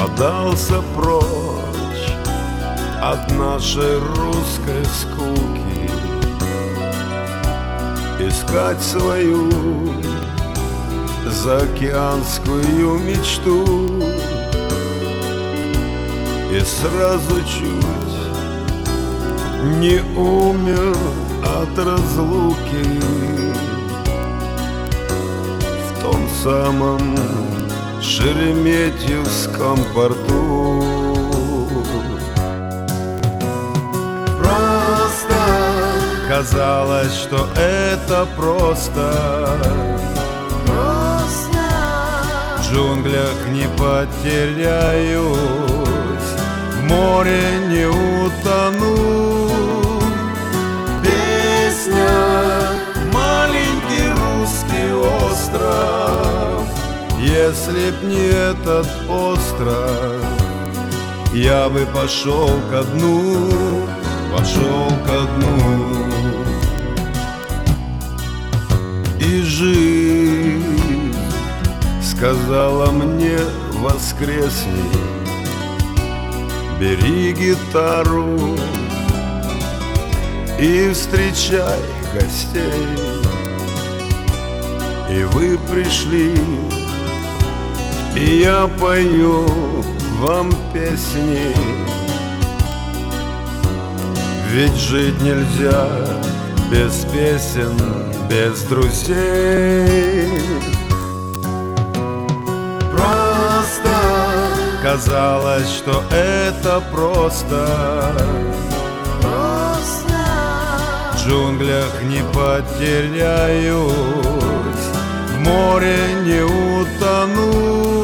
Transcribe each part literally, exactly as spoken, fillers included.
подался прочь от нашей русской скуки, искать свою заокеанскую мечту. И сразу чуть не умер от разлуки в том самом Шереметьевском порту. Просто казалось, что это просто, просто в джунглях не потеряюсь, в море не утону. Песня «Маленький русский остров». Если б не этот остров, я бы пошел ко дну, пошел ко дну. И жизнь сказала мне: воскресни, бери гитару и встречай гостей. И вы пришли, и я пою вам песни. Ведь жить нельзя без песен, без друзей. Просто казалось, что это просто, просто в джунглях не потеряюсь, в море не утону.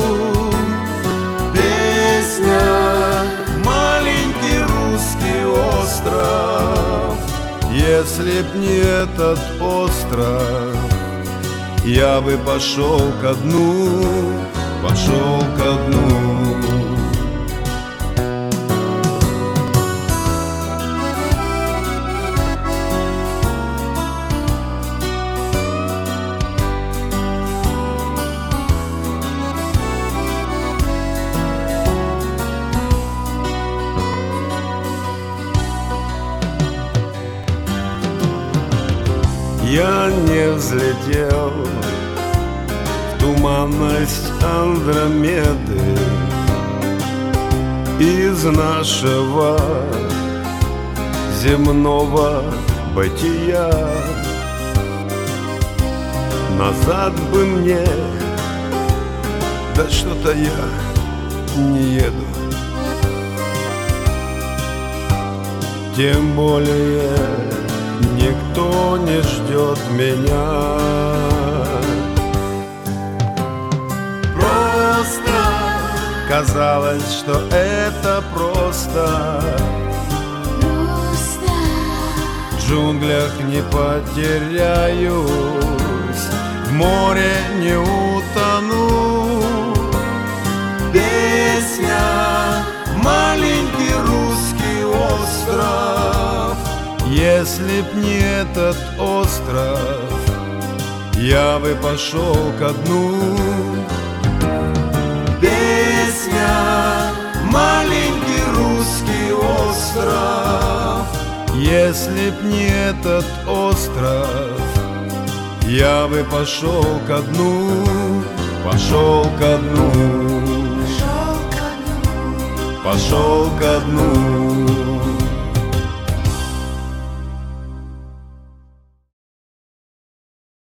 Песня «Маленький русский остров». Если б не этот остров, я бы пошел ко дну, пошел ко дну. Я не взлетел в туманность Андромеды из нашего земного бытия. Назад бы мне, да что-то я не еду. Тем более никто не ждет меня. Просто казалось, что это просто, просто в джунглях не потеряюсь, в море не утону. Песня «Маленький русский остров». Если б не этот остров, я бы пошел ко дну. Песня «Маленький русский остров». Если б не этот остров, я бы пошел ко дну, пошел ко дну, пошел ко дну, пошел ко дну.